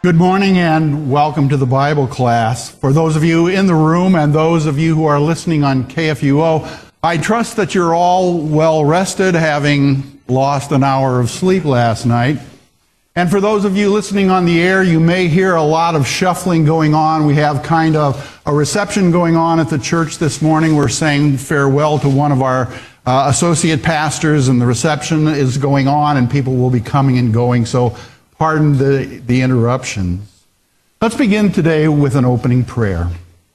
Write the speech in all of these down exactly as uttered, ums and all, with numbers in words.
Good morning and welcome to the Bible class. For those of you in the room and those of you who are listening on K F U O, I trust that you're all well rested, having lost an hour of sleep last night. And for those of you listening on the air, you may hear a lot of shuffling going on. We have kind of a reception going on at the church this morning. We're saying farewell to one of our uh, associate pastors, and the reception is going on, and people will be coming and going. So pardon the, the interruptions. Let's begin today with an opening prayer.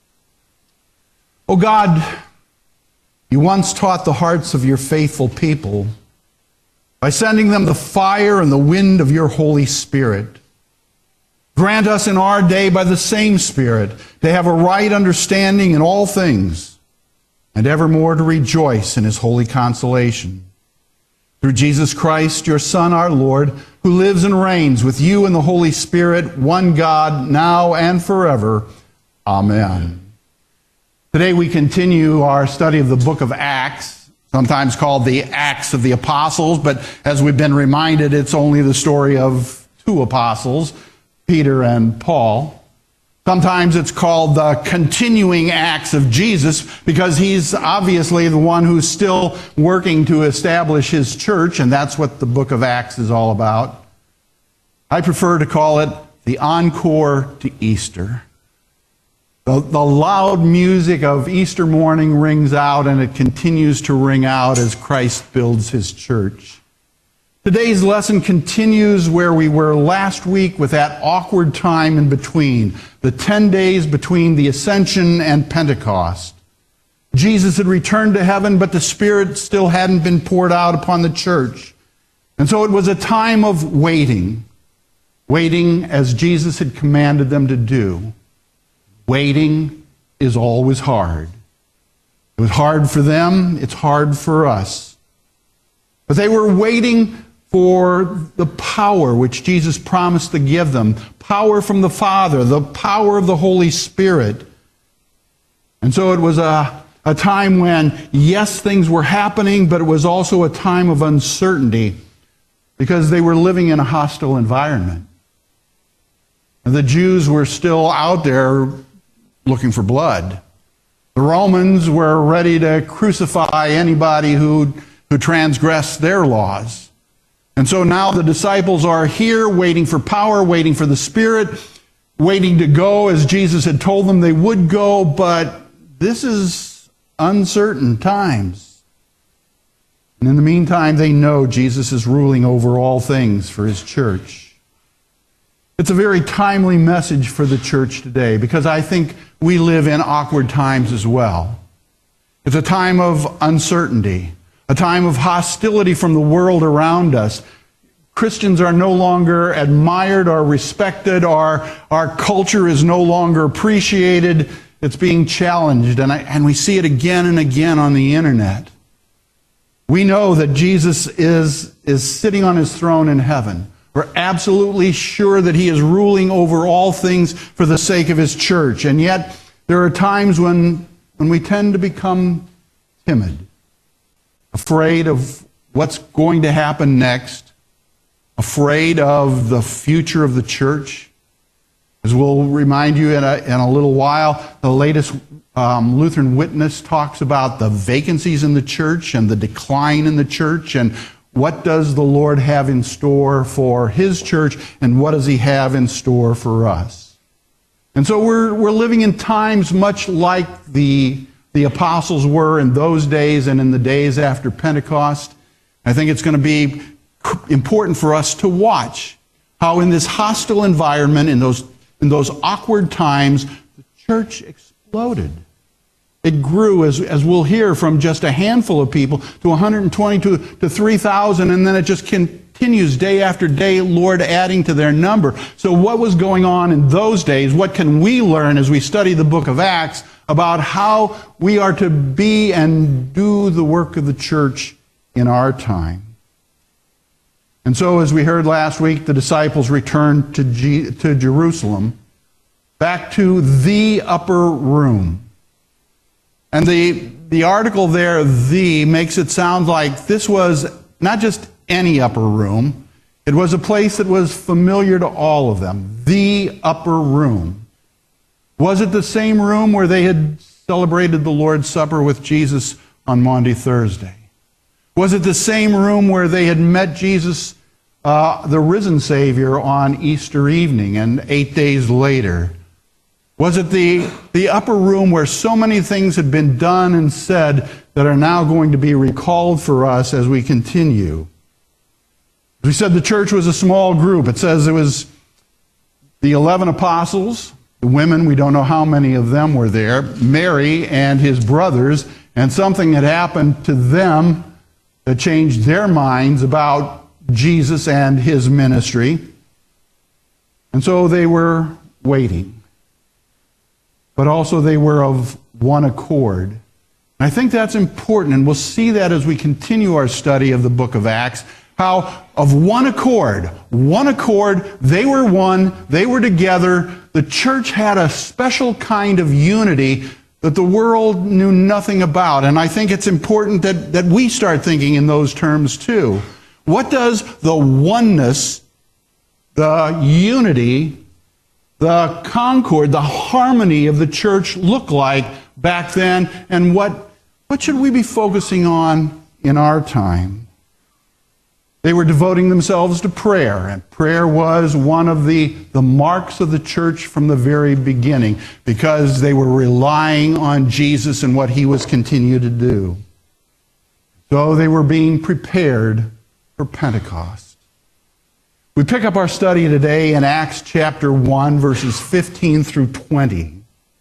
Oh God, you once taught the hearts of your faithful people by sending them the fire and the wind of your Holy Spirit. Grant us in our day by the same Spirit to have a right understanding in all things, and evermore to rejoice in his holy consolation. Through Jesus Christ, your Son, our Lord, who lives and reigns with you in the Holy Spirit, one God, now and forever. Amen. Today we continue our study of the book of Acts, sometimes called the Acts of the Apostles, but as we've been reminded, it's only the story of two apostles, Peter and Paul. Sometimes it's called the continuing acts of Jesus because he's obviously the one who's still working to establish his church, and that's what the book of Acts is all about. I prefer to call it the encore to Easter. The, the loud music of Easter morning rings out, and it continues to ring out as Christ builds his church. Today's lesson continues where we were last week with that awkward time in between, the ten days between the Ascension and Pentecost. Jesus had returned to heaven, but the Spirit still hadn't been poured out upon the church. And so it was a time of waiting, waiting as Jesus had commanded them to do. Waiting is always hard. It was hard for them, it's hard for us. But they were waiting for the power which Jesus promised to give them, power from the Father, the power of the Holy Spirit. And so it was a, a time when, yes, things were happening, but it was also a time of uncertainty because they were living in a hostile environment. And the Jews were still out there looking for blood. The Romans were ready to crucify anybody who, who transgressed their laws. And so now the disciples are here waiting for power, waiting for the Spirit, waiting to go as Jesus had told them they would go, but this is uncertain times. And in the meantime, they know Jesus is ruling over all things for his church. It's a very timely message for the church today because I think we live in awkward times as well. It's a time of uncertainty. A time of hostility from the world around us. Christians are no longer admired or respected. Our, our culture is no longer appreciated. It's being challenged, and, I, and we see it again and again on the internet. We know that Jesus is, is sitting on his throne in heaven. We're absolutely sure that he is ruling over all things for the sake of his church. And yet, there are times when, when we tend to become timid, afraid of what's going to happen next, afraid of the future of the church. As we'll remind you in a, in a little while, the latest um, Lutheran Witness talks about the vacancies in the church and the decline in the church, and what does the Lord have in store for his church, and what does he have in store for us? And so we're, we're living in times much like the The apostles were in those days and in the days after Pentecost. I think it's going to be important for us to watch how in this hostile environment, in those, in those awkward times, the church exploded. It grew, as, as we'll hear, from just a handful of people to one hundred twenty to, to three thousand, and then it just continues day after day, Lord adding to their number. So what was going on in those days? What can we learn as we study the book of Acts about how we are to be and do the work of the church in our time? And so, as we heard last week, the disciples returned to, G- to Jerusalem, back to the upper room. And the, the article there, the, makes it sound like this was not just any upper room. It was a place that was familiar to all of them, the upper room. Was it the same room where they had celebrated the Lord's Supper with Jesus on Maundy Thursday? Was it the same room where they had met Jesus, uh, the risen Savior, on Easter evening and eight days later? Was it the, the upper room where so many things had been done and said that are now going to be recalled for us as we continue? As we said, the church was a small group. It says it was the eleven apostles, the women, we don't know how many of them were there, Mary and his brothers, and something had happened to them that changed their minds about Jesus and his ministry. And so they were waiting. But also they were of one accord. And I think that's important, and we'll see that as we continue our study of the book of Acts, how of one accord, one accord, they were one, they were together. The church had a special kind of unity that the world knew nothing about. And I think it's important that, that we start thinking in those terms too. What does the oneness, the unity, the concord, the harmony of the church look like back then? And what, what should we be focusing on in our time? They were devoting themselves to prayer, and prayer was one of the, the marks of the church from the very beginning, because they were relying on Jesus and what he was continuing to do. So they were being prepared for Pentecost. We pick up our study today in Acts chapter one, verses fifteen through twenty.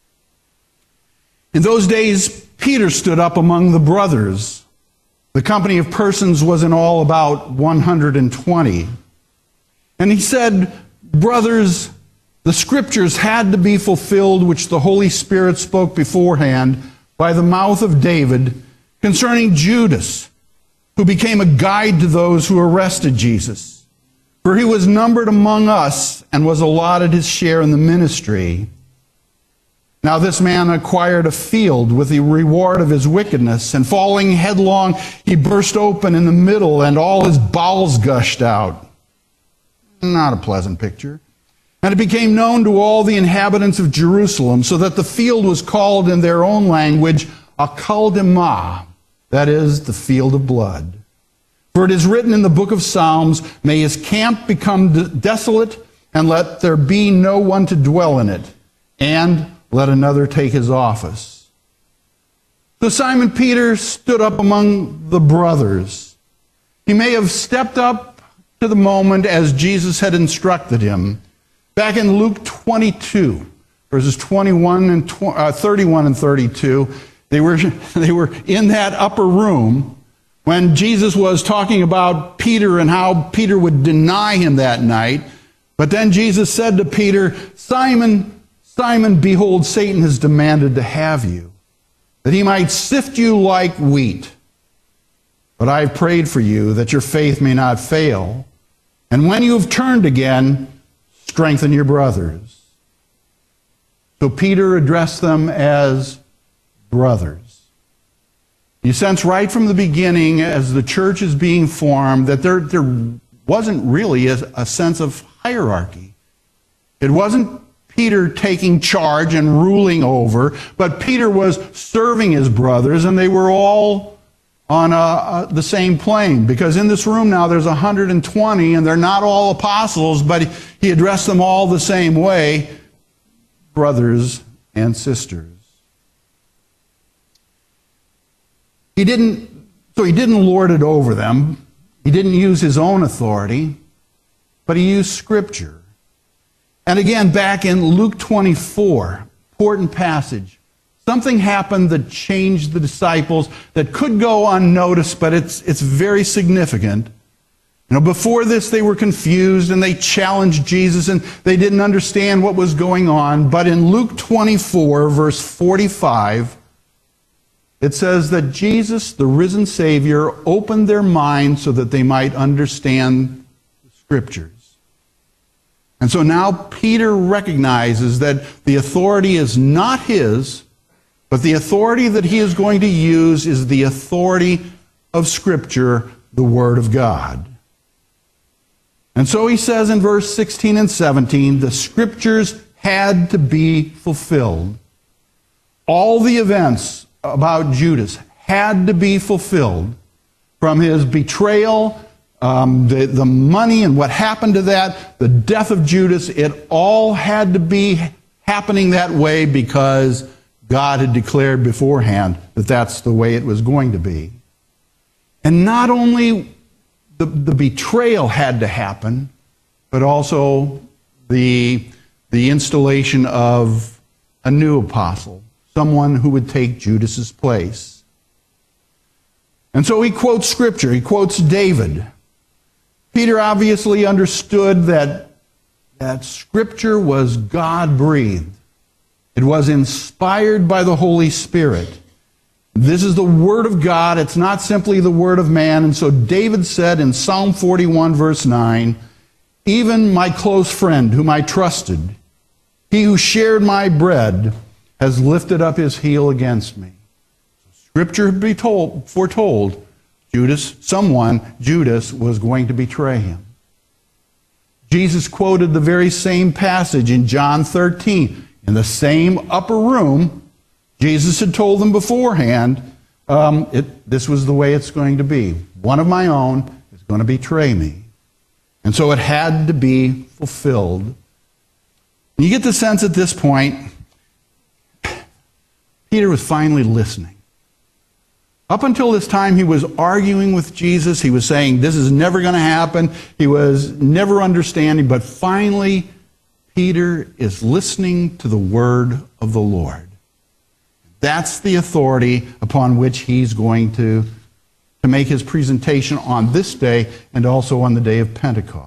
In those days, Peter stood up among the brothers. The company of persons was in all about one hundred twenty. And he said, "Brothers, the scriptures had to be fulfilled which the Holy Spirit spoke beforehand by the mouth of David concerning Judas, who became a guide to those who arrested Jesus. For he was numbered among us and was allotted his share in the ministry. Now this man acquired a field with the reward of his wickedness, and falling headlong, he burst open in the middle, and all his bowels gushed out." Not a pleasant picture. "And it became known to all the inhabitants of Jerusalem, so that the field was called in their own language Akeldama, that is, the field of blood. For it is written in the book of Psalms, 'May his camp become desolate, and let there be no one to dwell in it, and let another take his office.' So Simon Peter stood up among the brothers. He may have stepped up to the moment as Jesus had instructed him. Back in Luke twenty-two, verses twenty-one and thirty-one and thirty-two, they were, they were in that upper room when Jesus was talking about Peter and how Peter would deny him that night. But then Jesus said to Peter, "Simon, Simon, behold, Satan has demanded to have you, that he might sift you like wheat. But I have prayed for you, that your faith may not fail. And when you have turned again, strengthen your brothers." So Peter addressed them as brothers. You sense right from the beginning, as the church is being formed, that there, there wasn't really a, a sense of hierarchy. It wasn't Peter taking charge and ruling over, but Peter was serving his brothers, and they were all on a, a, the same plane. Because in this room now there's one hundred twenty, and they're not all apostles, but he, he addressed them all the same way, brothers and sisters. He didn't, so he didn't lord it over them. He didn't use his own authority, but he used Scripture. And again, back in Luke twenty-four, important passage, something happened that changed the disciples that could go unnoticed, but it's, it's very significant. You know, before this, they were confused and they challenged Jesus and they didn't understand what was going on. But in Luke twenty-four, verse forty-five, it says that Jesus, the risen Savior, opened their minds so that they might understand the Scriptures. And so now Peter recognizes that the authority is not his, but the authority that he is going to use is the authority of Scripture, the Word of God. And so he says in verse sixteen and seventeen, the scriptures had to be fulfilled. All the events about Judas had to be fulfilled, from his betrayal, um, the, the money and what happened to that, the death of Judas. It all had to be happening that way because God had declared beforehand that that's the way it was going to be. And not only the, the betrayal had to happen, but also the, the installation of a new apostle, someone who would take Judas's place. And so he quotes Scripture. He quotes David. Peter obviously understood that, that Scripture was God-breathed. It was inspired by the Holy Spirit. This is the Word of God. It's not simply the Word of man. And so David said in Psalm forty-one, verse nine, even my close friend whom I trusted, he who shared my bread, has lifted up his heel against me. Scripture had been told, foretold Judas, someone, Judas, was going to betray him. Jesus quoted the very same passage in John thirteen. In the same upper room, Jesus had told them beforehand, um, it, this was the way it's going to be. One of my own is going to betray me. And so it had to be fulfilled. And you get the sense at this point, Peter was finally listening. Up until this time, he was arguing with Jesus. He was saying, this is never going to happen. He was never understanding. But finally, Peter is listening to the word of the Lord. That's the authority upon which he's going to, to make his presentation on this day and also on the day of Pentecost.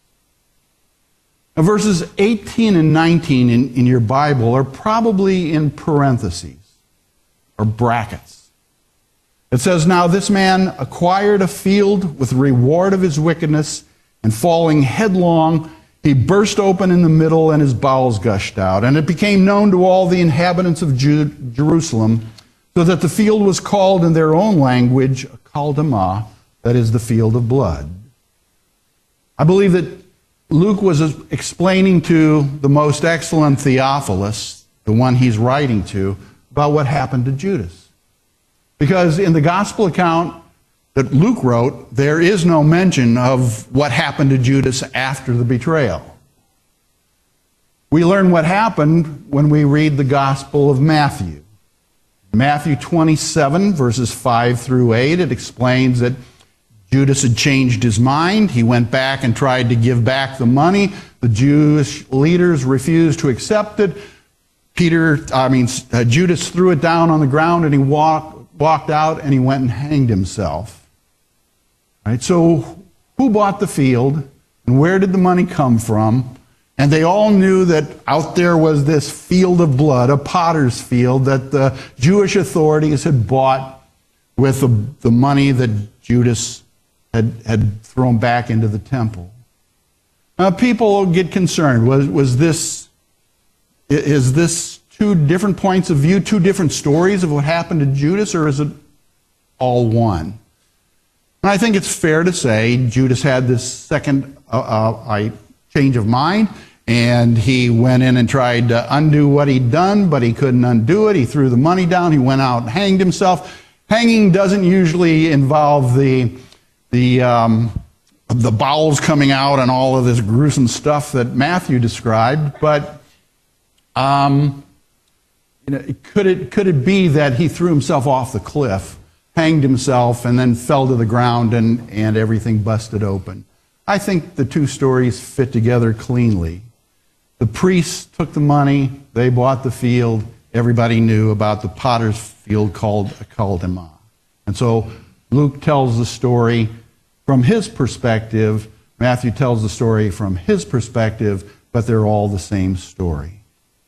Now, verses eighteen and nineteen in, in your Bible are probably in parentheses or brackets. It says, now this man acquired a field with the reward of his wickedness, and falling headlong, he burst open in the middle, and his bowels gushed out. And it became known to all the inhabitants of Ju- Jerusalem, so that the field was called in their own language, Kaldama, that is the field of blood. I believe that Luke was explaining to the most excellent Theophilus, the one he's writing to, about what happened to Judas. Because in the gospel account that Luke wrote, there is no mention of what happened to Judas after the betrayal. We learn what happened when we read the Gospel of Matthew. Matthew twenty-seven, verses five through eight, it explains that Judas had changed his mind. He went back and tried to give back the money. The Jewish leaders refused to accept it. Peter, I mean, uh, Judas threw it down on the ground, and he walked, walked out, and he went and hanged himself. Right, so who bought the field, and where did the money come from? And they all knew that out there was this field of blood, a potter's field, that the Jewish authorities had bought with the, the money that Judas had, had thrown back into the temple. Now, people get concerned. Was, was this, is this two different points of view, two different stories of what happened to Judas, or is it all one? And I think it's fair to say Judas had this second uh, uh, change of mind, and he went in and tried to undo what he'd done, but he couldn't undo it. He threw the money down. He went out and hanged himself. Hanging doesn't usually involve the the um, the bowels coming out and all of this gruesome stuff that Matthew described, but um, you know, could it could it be that he threw himself off the cliff, hanged himself, and then fell to the ground, and, and everything busted open? I think the two stories fit together cleanly. The priests took the money, they bought the field, everybody knew about the potter's field called Kaldama. And so Luke tells the story from his perspective, Matthew tells the story from his perspective, but they're all the same story.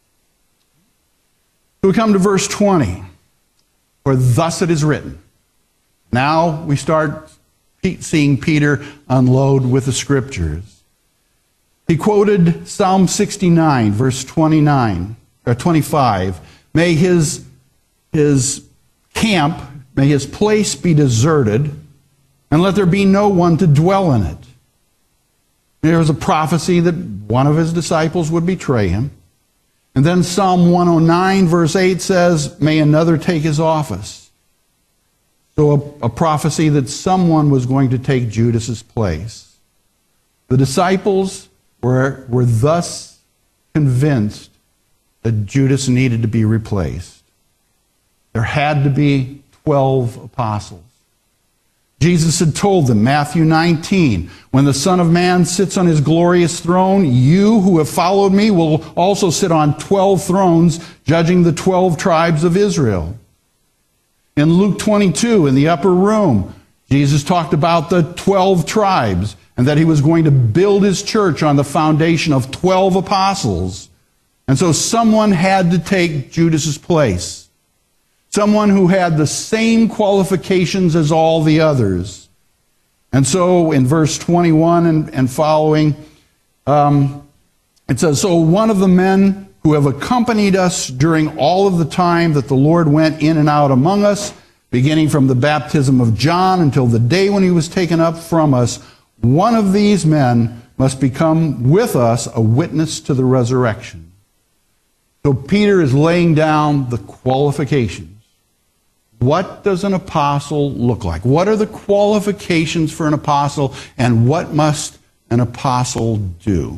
So we come to verse twenty. For thus it is written. Now we start seeing Peter unload with the scriptures. He quoted Psalm sixty-nine, verse twenty-nine, or twenty-five. May his, his camp, may his place be deserted, and let there be no one to dwell in it. There was a prophecy that one of his disciples would betray him. And then Psalm one oh nine, verse eight says, may another take his office. So a, a prophecy that someone was going to take Judas's place. The disciples were, were thus convinced that Judas needed to be replaced. There had to be twelve apostles. Jesus had told them, Matthew nineteen, when the Son of Man sits on his glorious throne, you who have followed me will also sit on twelve thrones, judging the twelve tribes of Israel. In Luke twenty-two, in the upper room, Jesus talked about the twelve tribes and that he was going to build his church on the foundation of twelve apostles. And so someone had to take Judas's place. Someone who had the same qualifications as all the others. And so in verse twenty-one and, and following, um, it says, so one of the men who have accompanied us during all of the time that the Lord went in and out among us, beginning from the baptism of John until the day when he was taken up from us, one of these men must become with us a witness to the resurrection. So Peter is laying down the qualifications. What does an apostle look like? What are the qualifications for an apostle, and what must an apostle do?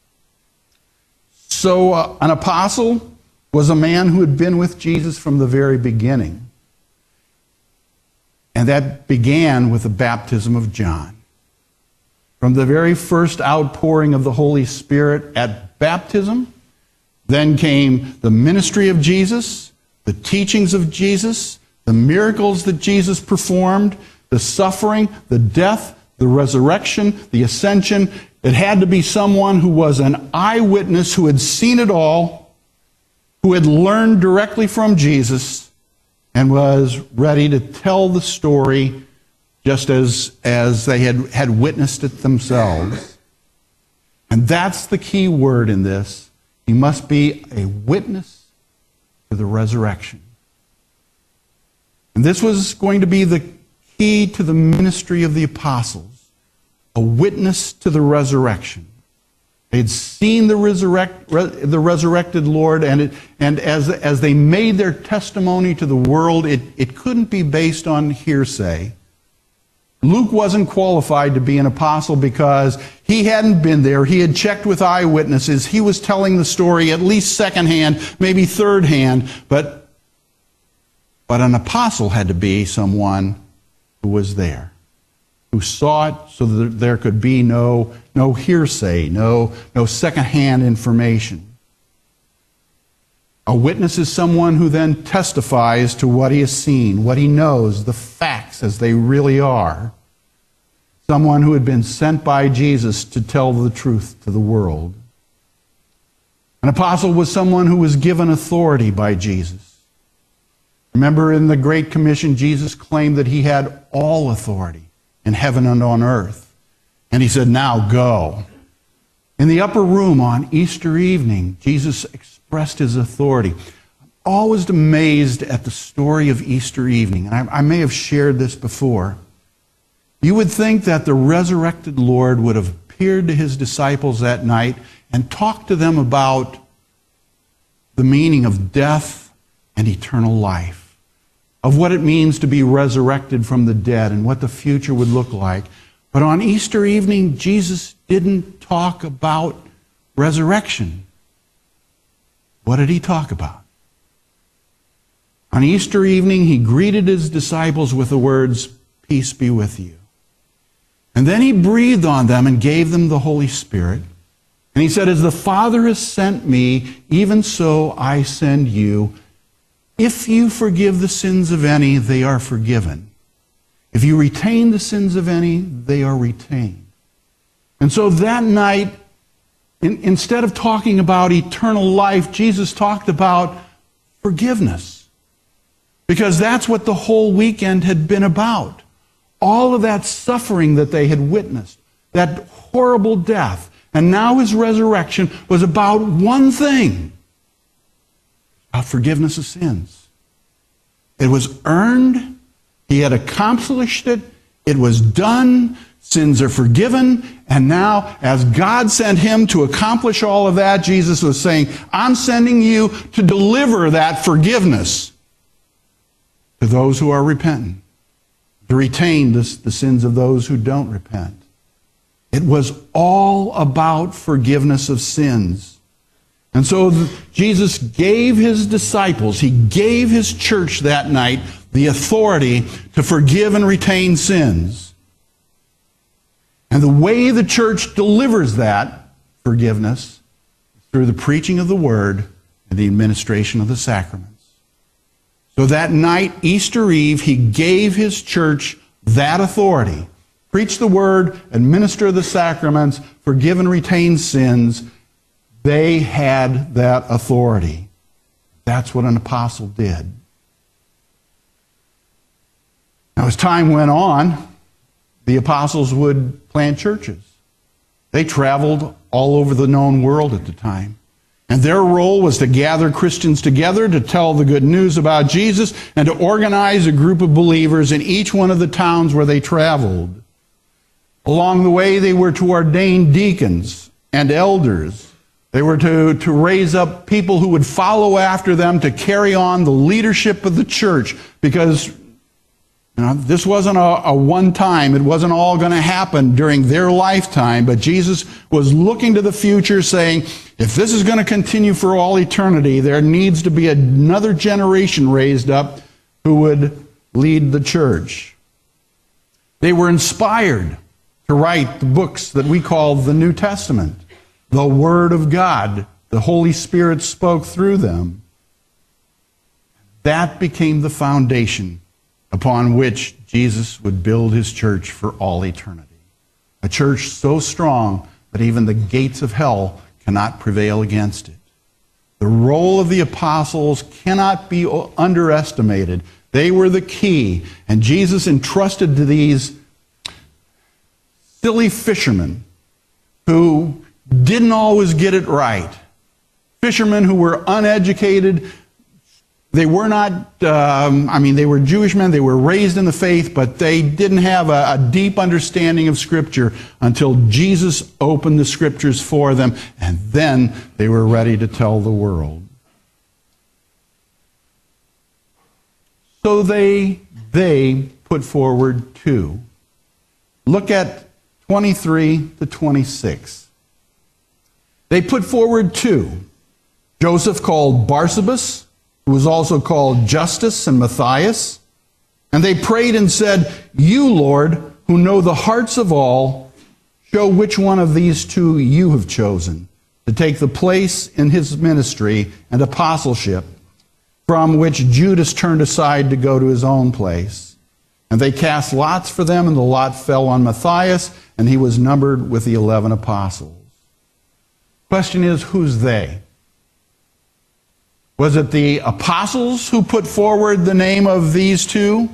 So uh, an apostle was a man who had been with Jesus from the very beginning. And that began with the baptism of John. From the very first outpouring of the Holy Spirit at baptism, then came the ministry of Jesus, the teachings of Jesus, the miracles that Jesus performed, the suffering, the death, the resurrection, the ascension. It had to be someone who was an eyewitness, who had seen it all, who had learned directly from Jesus, and was ready to tell the story just as, as they had, had witnessed it themselves. And that's the key word in this. He must be a witness to the resurrection. And this was going to be the key to the ministry of the apostles, a witness to the resurrection. They had seen the, resurrect, the resurrected Lord, and, it, and as, as they made their testimony to the world, it, it couldn't be based on hearsay. Luke wasn't qualified to be an apostle because he hadn't been there. He had checked with eyewitnesses. He was telling the story at least secondhand, maybe third hand, but But an apostle had to be someone who was there, who saw it so that there could be no, no hearsay, no, no secondhand information. A witness is someone who then testifies to what he has seen, what he knows, the facts as they really are. Someone who had been sent by Jesus to tell the truth to the world. An apostle was someone who was given authority by Jesus. Remember, in the Great Commission, Jesus claimed that he had all authority in heaven and on earth. And he said, now go. In the upper room on Easter evening, Jesus expressed his authority. I'm always amazed at the story of Easter evening. And I, I may have shared this before. You would think that the resurrected Lord would have appeared to his disciples that night and talked to them about the meaning of death and eternal life, of what it means to be resurrected from the dead and what the future would look like. But on Easter evening, Jesus didn't talk about resurrection. What did he talk about? On Easter evening, he greeted his disciples with the words, peace be with you. And then he breathed on them and gave them the Holy Spirit. And he said, as the Father has sent me, even so I send you. If you forgive the sins of any, they are forgiven. If you retain the sins of any, they are retained. And so that night, in, instead of talking about eternal life, Jesus talked about forgiveness. Because that's what the whole weekend had been about. All of that suffering that they had witnessed, that horrible death, and now his resurrection was about one thing. About forgiveness of sins. It was earned. He had accomplished it. It was done. Sins are forgiven. And now, as God sent him to accomplish all of that, Jesus was saying, I'm sending you to deliver that forgiveness to those who are repentant, to retain the, the sins of those who don't repent. It was all about forgiveness of sins. And so the, Jesus gave his disciples, he gave his church that night the authority to forgive and retain sins. And the way the church delivers that forgiveness is through the preaching of the word and the administration of the sacraments. So that night, Easter Eve, he gave his church that authority. Preach the word, administer the sacraments, forgive and retain sins. They had that authority. That's what an apostle did. Now, as time went on, the apostles would plant churches. They traveled all over the known world at the time. And their role was to gather Christians together to tell the good news about Jesus and to organize a group of believers in each one of the towns where they traveled. Along the way, they were to ordain deacons and elders. They were to, to raise up people who would follow after them to carry on the leadership of the church, because you know, this wasn't a, a one-time. It wasn't all going to happen during their lifetime, but Jesus was looking to the future saying, if this is going to continue for all eternity, there needs to be another generation raised up who would lead the church. They were inspired to write the books that we call the New Testament. The Word of God. The Holy Spirit spoke through them. That became the foundation upon which Jesus would build his church for all eternity. A church so strong that even the gates of hell cannot prevail against it. The role of the apostles cannot be underestimated. They were the key, and Jesus entrusted to these silly fishermen who didn't always get it right. Fishermen who were uneducated. They were not, um, I mean, they were Jewish men. They were raised in the faith, but they didn't have a, a deep understanding of Scripture until Jesus opened the Scriptures for them, and then they were ready to tell the world. So they, they put forward two. Look at twenty-three to twenty-six. They put forward two. Joseph, called Barsabas, who was also called Justus, and Matthias. And they prayed and said, You, Lord, who know the hearts of all, show which one of these two you have chosen to take the place in his ministry and apostleship, from which Judas turned aside to go to his own place. And they cast lots for them, and the lot fell on Matthias, and he was numbered with the eleven apostles. Question is, who's they? Was it the apostles who put forward the name of these two?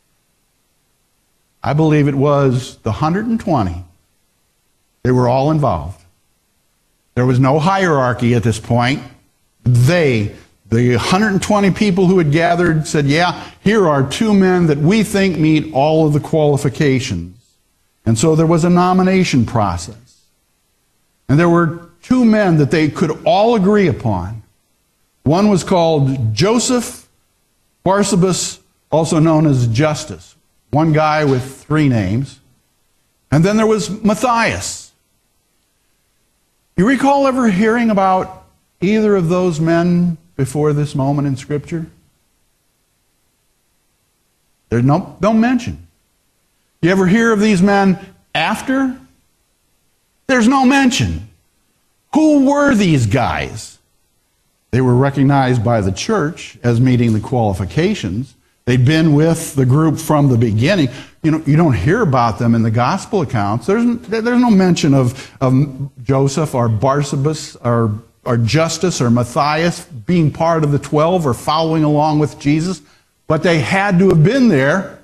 I believe it was the one hundred twenty. They were all involved. There was no hierarchy at this point. They, the one hundred twenty people who had gathered, said, yeah, here are two men that we think meet all of the qualifications. And so there was a nomination process. And there were two men that they could all agree upon. One was called Joseph Barsabas, also known as Justus. One guy with three names. And then there was Matthias. You recall ever hearing about either of those men before this moment in Scripture? There's no, no mention. You ever hear of these men after? There's no mention. Who were these guys? They were recognized by the church as meeting the qualifications. They'd been with the group from the beginning. You know, you don't hear about them in the gospel accounts. There's, there's no mention of, of Joseph or Barsabas or, or Justus or Matthias being part of the twelve or following along with Jesus. But they had to have been there.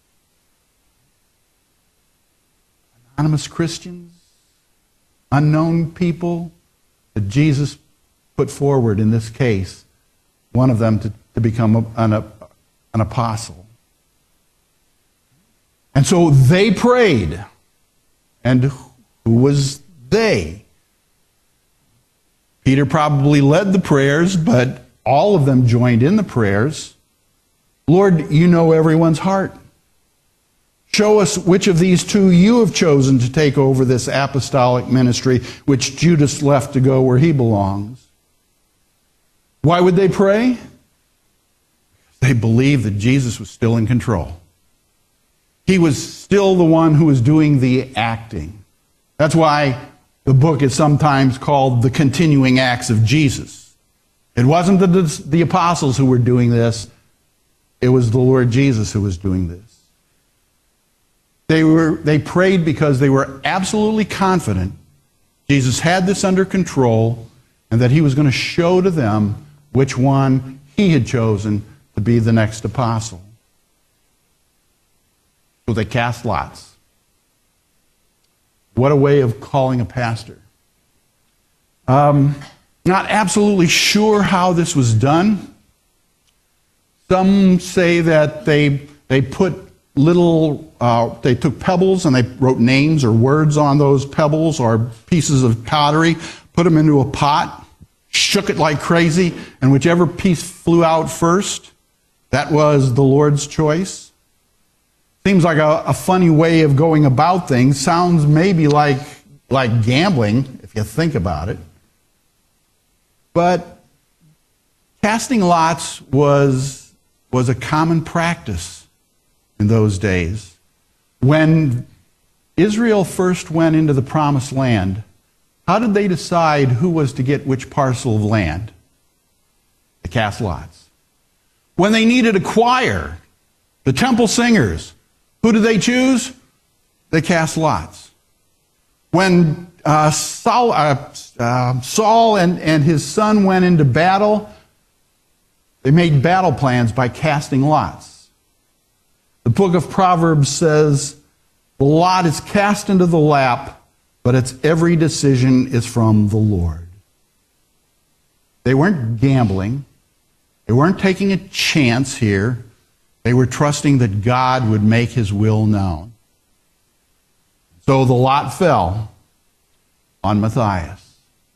Anonymous Christians, unknown people that Jesus put forward in this case, one of them to, to become a, an, a, an apostle. And so they prayed. And who was they? Peter probably led the prayers, but all of them joined in the prayers. Lord, you know everyone's heart. Show us which of these two you have chosen to take over this apostolic ministry, which Judas left to go where he belongs. Why would they pray? They believed that Jesus was still in control. He was still the one who was doing the acting. That's why the book is sometimes called The Continuing Acts of Jesus. It wasn't the, the apostles who were doing this. It was the Lord Jesus who was doing this. They were, they prayed because they were absolutely confident Jesus had this under control and that he was going to show to them which one he had chosen to be the next apostle. So they cast lots. What a way of calling a pastor. Um, not absolutely sure how this was done. Some say that they, they put little, uh, they took pebbles and they wrote names or words on those pebbles or pieces of pottery, put them into a pot, shook it like crazy, and whichever piece flew out first, that was the Lord's choice. Seems like a, a funny way of going about things. Sounds maybe like, like gambling, if you think about it. But casting lots was, was a common practice in those days. When Israel first went into the promised land, how did they decide who was to get which parcel of land? They cast lots. When they needed a choir, the temple singers, who did they choose? They cast lots. When uh, Saul, uh, uh, Saul and, and his son went into battle, they made battle plans by casting lots. The book of Proverbs says, the lot is cast into the lap, but its every decision is from the Lord. They weren't gambling. They weren't taking a chance here. They were trusting that God would make his will known. So the lot fell on Matthias.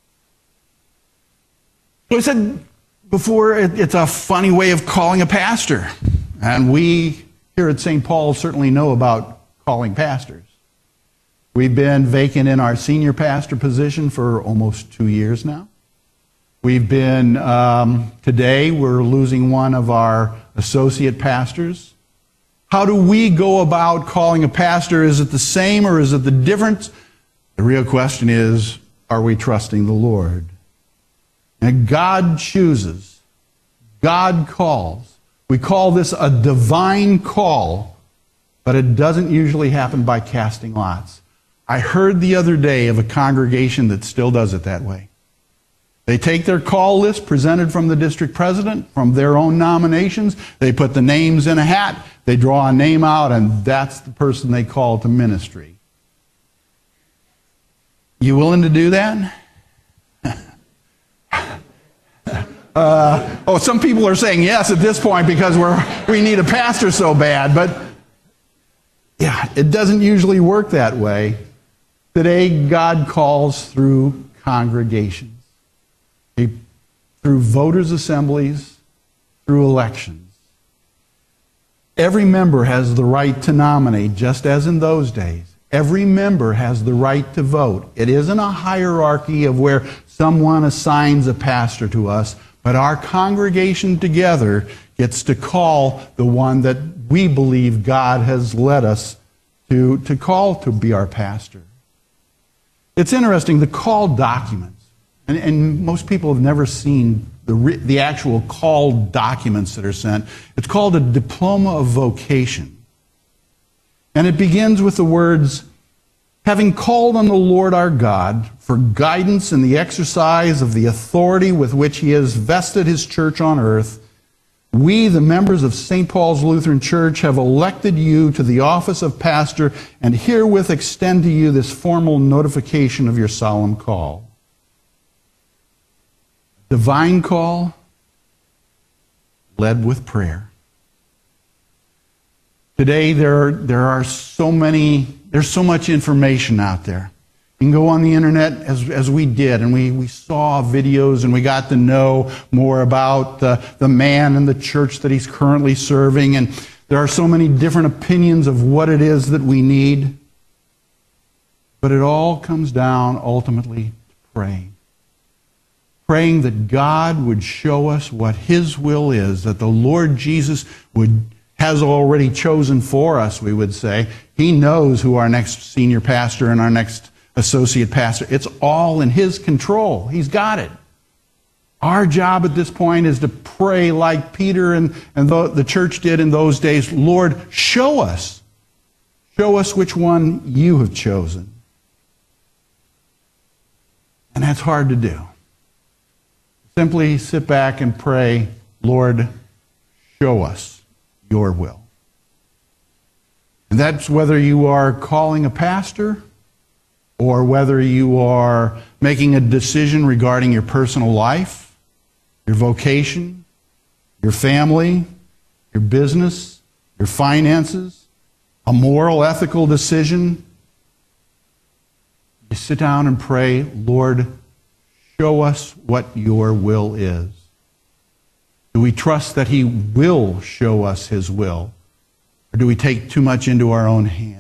So I said before, it, it's a funny way of calling a pastor. And we here at Saint Paul certainly know about calling pastors. We've been vacant in our senior pastor position for almost two years now. We've been, um, today, we're losing one of our associate pastors. How do we go about calling a pastor? Is it the same or is it the difference? The real question is, are we trusting the Lord? And God chooses. God calls. We call this a divine call, but it doesn't usually happen by casting lots. I heard the other day of a congregation that still does it that way. They take their call list presented from the district president, from their own nominations, they put the names in a hat, they draw a name out, and that's the person they call to ministry. You willing to do that? Uh, oh, some people are saying yes at this point because we're, we need a pastor so bad, but yeah, it doesn't usually work that way. Today, God calls through congregations, he, through voters' assemblies, through elections. Every member has the right to nominate, just as in those days. Every member has the right to vote. It isn't a hierarchy of where someone assigns a pastor to us, but our congregation together gets to call the one that we believe God has led us to, to call to be our pastor. It's interesting, the call documents, and, and most people have never seen the, the actual call documents that are sent. It's called a diploma of vocation. And it begins with the words, having called on the Lord our God for guidance in the exercise of the authority with which he has vested his church on earth, we, the members of Saint Paul's Lutheran Church, have elected you to the office of pastor and herewith extend to you this formal notification of your solemn call. Divine call led with prayer. Today there, there are so many There's so much information out there. You can go on the internet as, as we did, and we, we saw videos and we got to know more about the, the man and the church that he's currently serving. And there are so many different opinions of what it is that we need. But it all comes down ultimately to praying. Praying that God would show us what His will is, that the Lord Jesus would has already chosen for us, we would say. He knows who our next senior pastor and our next associate pastor. It's all in His control. He's got it. Our job at this point is to pray like Peter and, and the, the church did in those days. Lord, show us. Show us which one You have chosen. And that's hard to do. Simply sit back and pray, Lord, show us Your will. And that's whether you are calling a pastor or whether you are making a decision regarding your personal life, your vocation, your family, your business, your finances, a moral, ethical decision. You sit down and pray, Lord, show us what Your will is. Do we trust that He will show us His will? Or do we take too much into our own hands?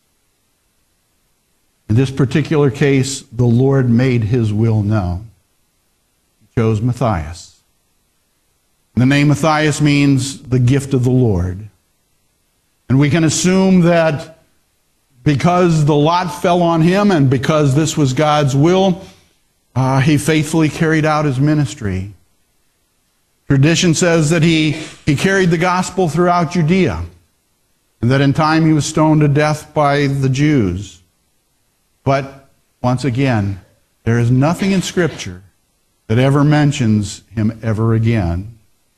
In this particular case, the Lord made His will known. He chose Matthias. The name Matthias means the gift of the Lord. And we can assume that because the lot fell on him and because this was God's will, uh, he faithfully carried out his ministry. Tradition says that he, he carried the gospel throughout Judea, and that in time he was stoned to death by the Jews. But, once again, there is nothing in Scripture that ever mentions him ever again.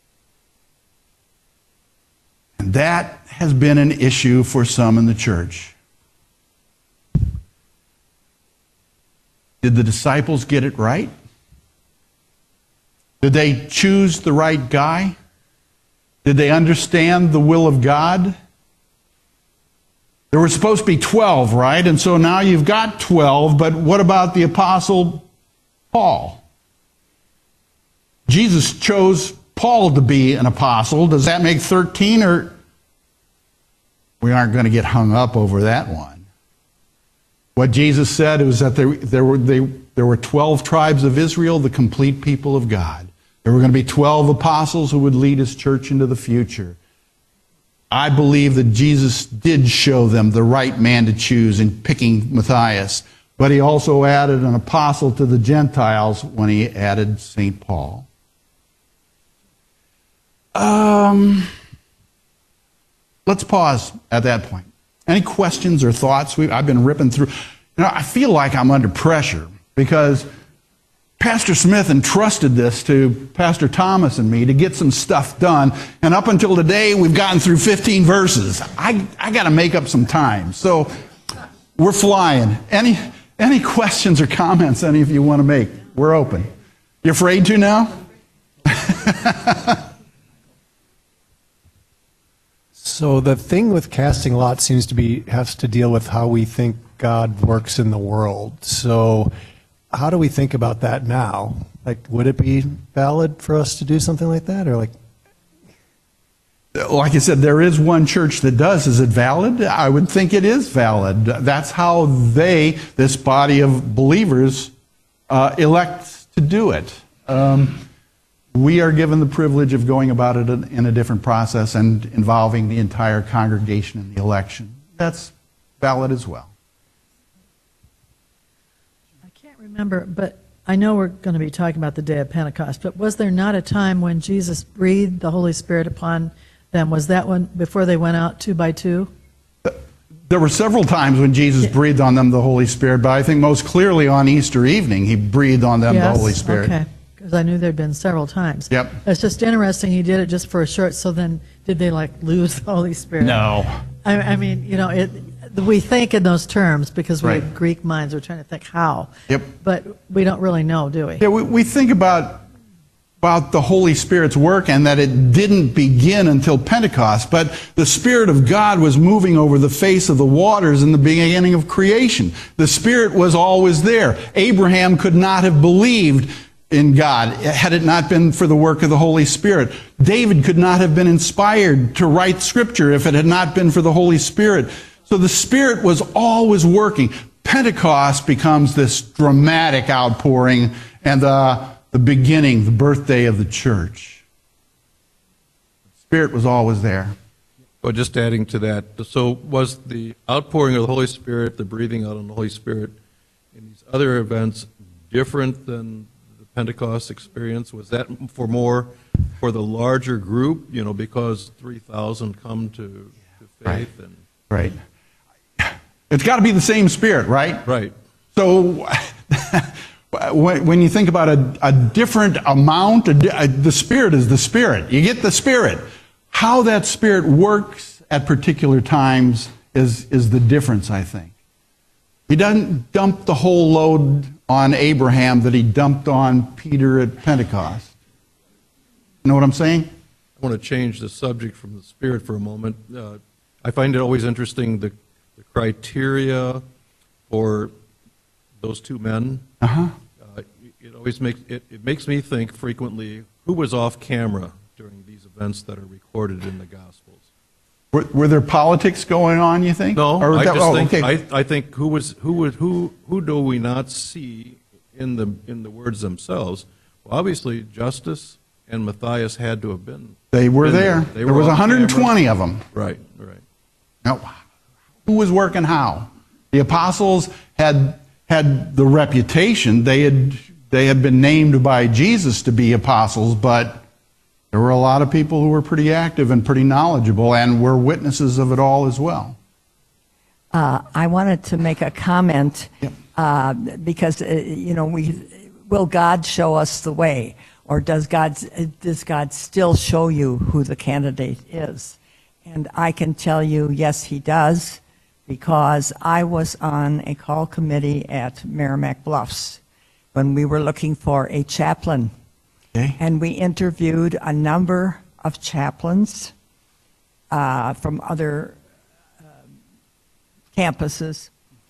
And that has been an issue for some in the church. Did the disciples get it right? Did they choose the right guy? Did they understand the will of God? There were supposed to be twelve, right? And so now you've got twelve, but what about the Apostle Paul? Jesus chose Paul to be an apostle. Does that make thirteen, or we aren't going to get hung up over that one? What Jesus said was that there, there, were, they, there were twelve tribes of Israel, the complete people of God. There were going to be twelve apostles who would lead His church into the future. I believe that Jesus did show them the right man to choose in picking Matthias, but He also added an apostle to the Gentiles when He added Saint Paul. Um, let's pause at that point. Any questions or thoughts? We, I've been ripping through. You know, I feel like I'm under pressure because Pastor Smith entrusted this to Pastor Thomas and me to get some stuff done. And up until today, we've gotten through fifteen verses. I, I got to make up some time. So we're flying. Any, any questions or comments any of you want to make? We're open. You afraid to now? So the thing with casting lots seems to be has to deal with how we think God works in the world. So how do we think about that now? Like, would it be valid for us to do something like that? Or like, like I said, there is one church that does. Is it valid? I would think it is valid. That's how they, this body of believers, uh, elect to do it. Um, we are given the privilege of going about it in a different process and involving the entire congregation in the election. That's valid as well. Remember, but I know we're going to be talking about the day of Pentecost, but was there not a time when Jesus breathed the Holy Spirit upon them? Was that one before they went out two by two? There were several times when Jesus yeah. breathed on them the Holy Spirit, but I think most clearly on Easter evening he breathed on them yes? the Holy Spirit. Okay, because I knew there'd been several times. Yep. It's just interesting he did it just for a short, so then did they like lose the Holy Spirit? No. I, I mean, you know, it. We think in those terms because we right. have Greek minds. We're trying to think how. Yep. But we don't really know, do we? Yeah, we, we think about about the Holy Spirit's work and that it didn't begin until Pentecost, but the Spirit of God was moving over the face of the waters in the beginning of creation. The Spirit was always there. Abraham could not have believed in God had it not been for the work of the Holy Spirit. David could not have been inspired to write Scripture if it had not been for the Holy Spirit. So the Spirit was always working. Pentecost becomes this dramatic outpouring and the the beginning, the birthday of the church. The Spirit was always there. Well, just adding to that, so was the outpouring of the Holy Spirit, the breathing out of the Holy Spirit in these other events different than the Pentecost experience? Was that for more for the larger group, you know, because three thousand come to, to faith? Right. And Right. It's got to be the same Spirit, right? Right. So when you think about a, a different amount, a, a, the Spirit is the Spirit. You get the Spirit. How that Spirit works at particular times is, is the difference, I think. He doesn't dump the whole load on Abraham that he dumped on Peter at Pentecost. You know what I'm saying? I want to change the subject from the Spirit for a moment. Uh, I find it always interesting the, the criteria for those two men. Uh-huh. Uh, it always makes it, it makes me think frequently who was off camera during these events that are recorded in the Gospels. Were, were there politics going on, you think? No, Or I that- just oh, think okay. I, I think who was who would who who do we not see in the in the words themselves? Well, obviously, Justus and Matthias had to have been. They were been there. They There were was off one hundred twenty camera. of them. Right, right. Now, who was working how? The apostles had had the reputation. They had they had been named by Jesus to be apostles, but there were a lot of people who were pretty active and pretty knowledgeable and were witnesses of it all as well. Uh, I wanted to make a comment Yep. uh, because, uh, you know, we will God show us the way, or does God does God still show you who the candidate is? And I can tell you, yes, He does, because I was on a call committee at Merrimack Bluffs when we were looking for a chaplain. Okay. And we interviewed a number of chaplains uh, from other uh, campuses.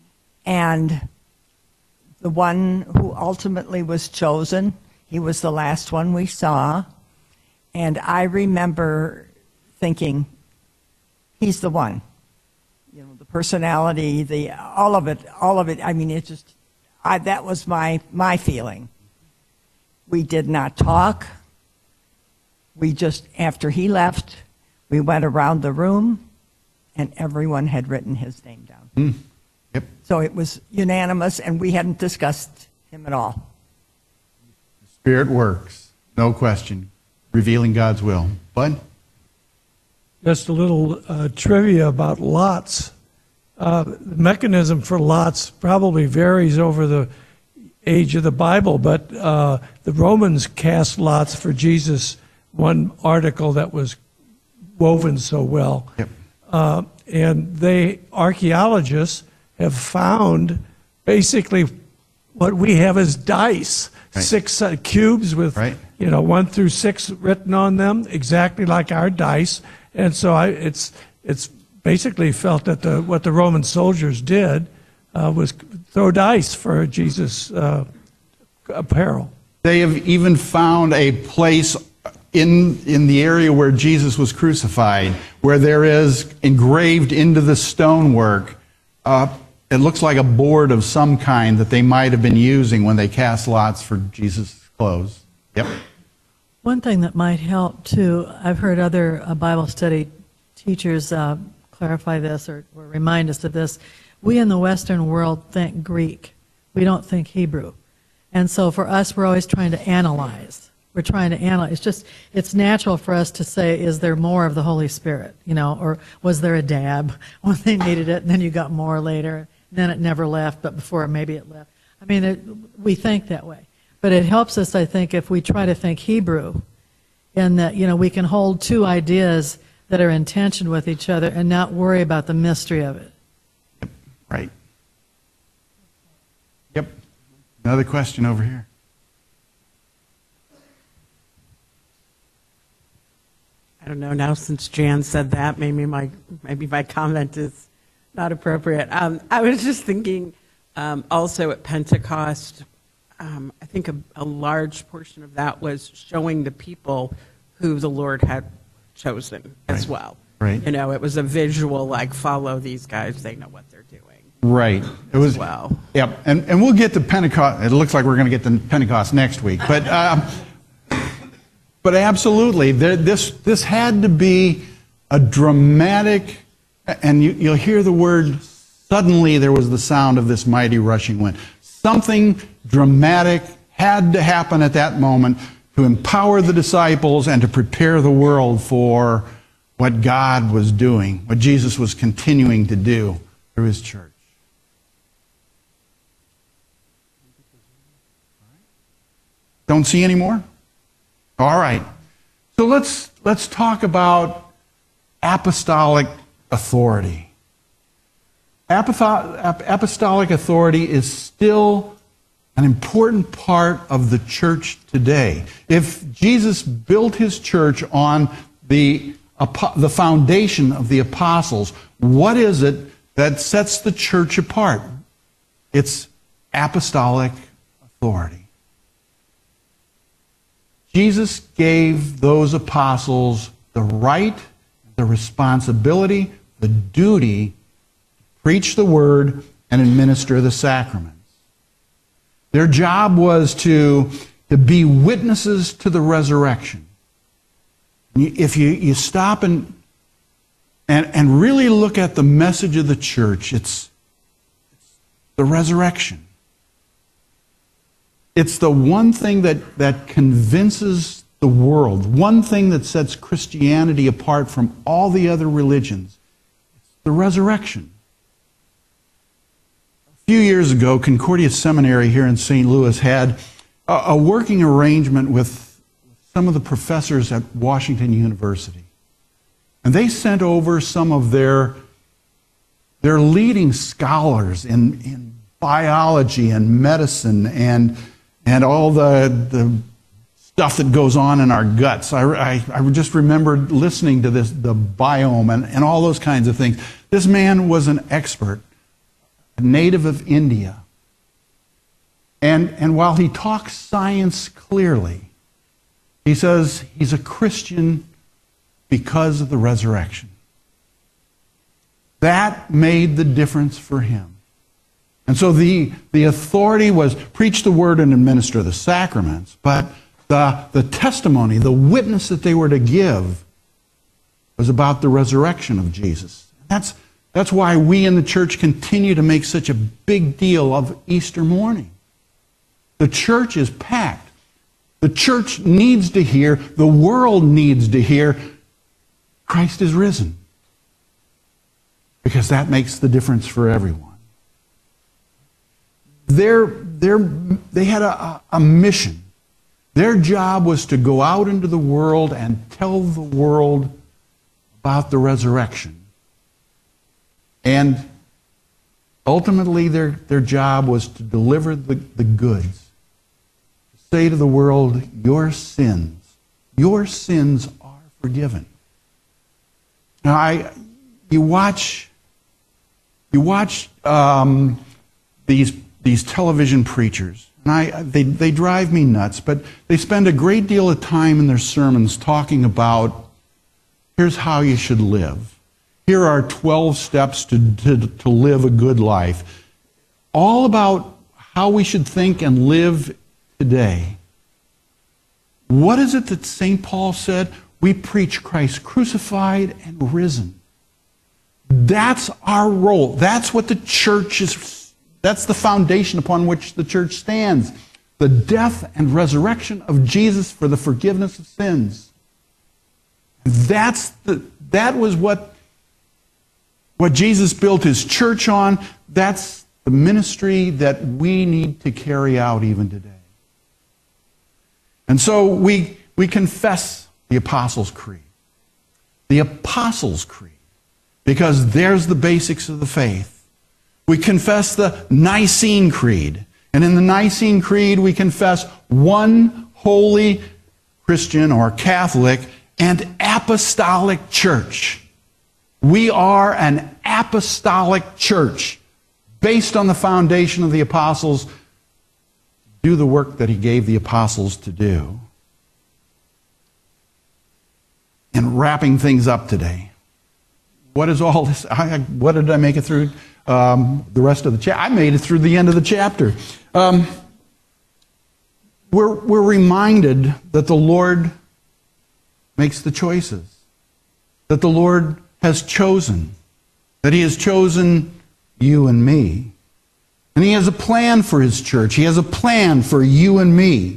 And the one who ultimately was chosen, he was the last one we saw. And I remember thinking, he's the one. You know, the personality, the all of it, all of it. I mean, it just, I, that was my my feeling. We did not talk. We just, after he left, we went around the room, and everyone had written his name down. Mm. Yep. So it was unanimous, and we hadn't discussed him at all. Spirit works, no question, revealing God's will. Bud? Just a little uh, trivia about lots. Uh, the mechanism for lots probably varies over the age of the Bible, but uh, the Romans cast lots for Jesus, one article that was woven so well. Yep. Uh, and they, archaeologists, have found basically what we have as dice, Right. six uh, cubes with, Right. you know, one through six written on them, exactly like our dice. And so I, it's it's basically felt that the, what the Roman soldiers did uh, was throw dice for Jesus' uh, apparel. They have even found a place in, in the area where Jesus was crucified, where there is engraved into the stonework, uh, it looks like a board of some kind that they might have been using when they cast lots for Jesus' clothes. Yep. One thing that might help too, I've heard other uh, Bible study teachers uh, clarify this or, or remind us of this. We in the Western world think Greek. We don't think Hebrew. And so for us, we're always trying to analyze. We're trying to analyze. It's just, it's natural for us to say, is there more of the Holy Spirit? You know, or was there a dab when they needed it and then you got more later? Then it never left, but before maybe it left. I mean, it, we think that way. But it helps us, I think, if we try to think Hebrew, in that, you know, we can hold two ideas that are in tension with each other and not worry about the mystery of it. Yep. Right. Yep. Another question over here. don't know, now since Jan said that, maybe my, maybe my comment is not appropriate. Um, I was just thinking, um, also at Pentecost, um, I think a, a large portion of that was showing the people who the Lord had chosen as Right. well. Right. You know, it was a visual, like, follow these guys, they know what they're doing. Right. It was. well. Yep. And and we'll get to Pentecost. It looks like we're going to get to Pentecost next week. But um, but absolutely, there, this this had to be a dramatic. And you, you'll hear the word. Suddenly, there was the sound of this mighty rushing wind. Something dramatic had to happen at that moment to empower the disciples and to prepare the world for what God was doing, what Jesus was continuing to do through his church. Don't see any more? All right. So let's let's talk about apostolic authority. Apostol- apostolic authority is still an important part of the church today. If Jesus built his church on the the foundation of the apostles, what is it that sets the church apart? It's apostolic authority. Jesus gave those apostles the right, the responsibility, the duty to preach the word and administer the sacraments. Their job was to, to be witnesses to the resurrection. If you, you stop and, and, and really look at the message of the church, it's, it's the resurrection. It's the one thing that, that convinces the world, one thing that sets Christianity apart from all the other religions. It's the resurrection. A few years ago, Concordia Seminary here in Saint Louis had a, a working arrangement with some of the professors at Washington University. And they sent over some of their, their leading scholars in, in biology and medicine and and all the, the stuff that goes on in our guts. I, I, I just remember listening to this, the biome and, and all those kinds of things. This man was an expert, a native of India. And, and while he talks science clearly, he says he's a Christian because of the resurrection. That made the difference for him. And so the, the authority was preach the word and administer the sacraments, but the, the testimony, the witness that they were to give was about the resurrection of Jesus. That's, that's why we in the church continue to make such a big deal of Easter morning. The church is packed. The church needs to hear, the world needs to hear, Christ is risen. Because that makes the difference for everyone. They're, they're, they had a, a mission. Their job was to go out into the world and tell the world about the resurrection. And ultimately their, their job was to deliver the, the goods. To say to the world, your sins, your sins are forgiven. Now, I, you watch, you watch um, these these television preachers, and I, they, they drive me nuts, but they spend a great deal of time in their sermons talking about, here's how you should live. Here are twelve steps to, to, to live a good life. All about how we should think and live today. What is it that Saint Paul said? We preach Christ crucified and risen. That's our role. That's what the church is. That's the foundation upon which the church stands. The death and resurrection of Jesus for the forgiveness of sins. That's the, that was what, what Jesus built his church on. That's the ministry that we need to carry out even today. And so we, we confess the Apostles' Creed. The Apostles' Creed. Because there's the basics of the faith. We confess the Nicene Creed. And in the Nicene Creed, we confess one holy Christian or Catholic and apostolic church. We are an apostolic church based on the foundation of the apostles. Do the work that he gave the apostles to do. And wrapping things up today, what is all this? I, what did I make it through um, the rest of the chapter? I made it through the end of the chapter. Um, we're, we're reminded that the Lord makes the choices, that the Lord has chosen, that he has chosen you and me. And he has a plan for his church. He has a plan for you and me.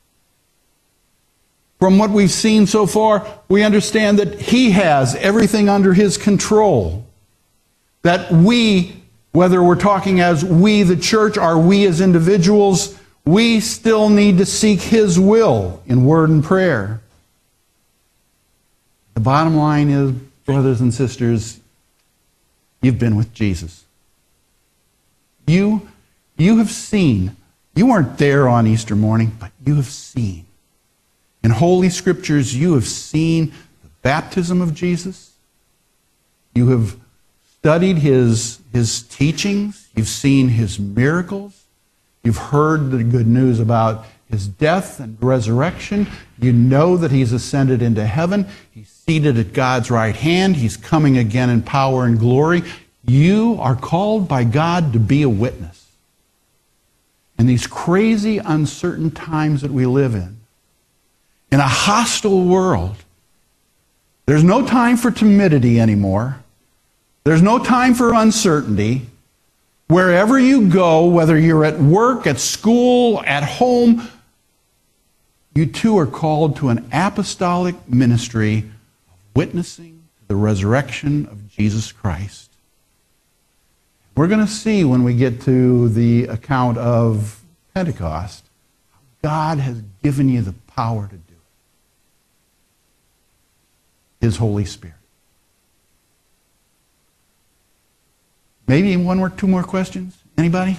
From what we've seen so far, we understand that he has everything under his control. That we, whether we're talking as we the church or we as individuals, we still need to seek his will in word and prayer. The bottom line is, brothers and sisters, you've been with Jesus. You, you have seen. You weren't there on Easter morning, but you have seen. In Holy Scriptures, you have seen the baptism of Jesus. You have studied his, his teachings. You've seen his miracles. You've heard the good news about his death and resurrection. You know that he's ascended into heaven. He's seated at God's right hand. He's coming again in power and glory. You are called by God to be a witness. In these crazy, uncertain times that we live in, in a hostile world, there's no time for timidity anymore. There's no time for uncertainty. Wherever you go, whether you're at work, at school, at home, you too are called to an apostolic ministry of witnessing to the resurrection of Jesus Christ. We're going to see when we get to the account of Pentecost, God has given you the power to do it. His Holy Spirit. Maybe one or two more questions? Anybody?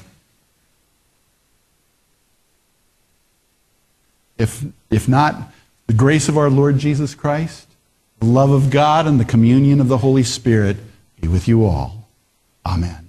If, if not, the grace of our Lord Jesus Christ, the love of God, and the communion of the Holy Spirit be with you all. Amen.